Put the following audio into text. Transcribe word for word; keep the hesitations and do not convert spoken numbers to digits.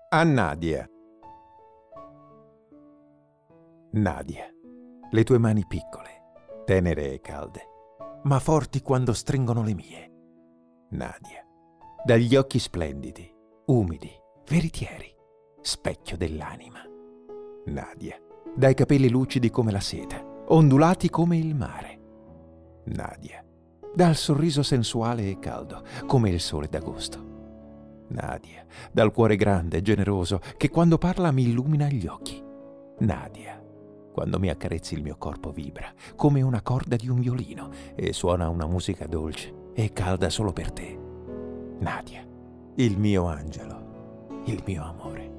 A Nadia. Nadia, le tue mani piccole, tenere e calde, ma forti quando stringono le mie. Nadia, dagli occhi splendidi, umidi, veritieri, specchio dell'anima. Nadia, dai capelli lucidi come la seta, ondulati come il mare. Nadia, dal sorriso sensuale e caldo come il sole d'agosto. Nadia, dal cuore grande e generoso che quando parla mi illumina gli occhi. Nadia, quando mi accarezzi il mio corpo vibra come una corda di un violino e suona una musica dolce e calda solo per te. Nadia, il mio angelo, il mio amore.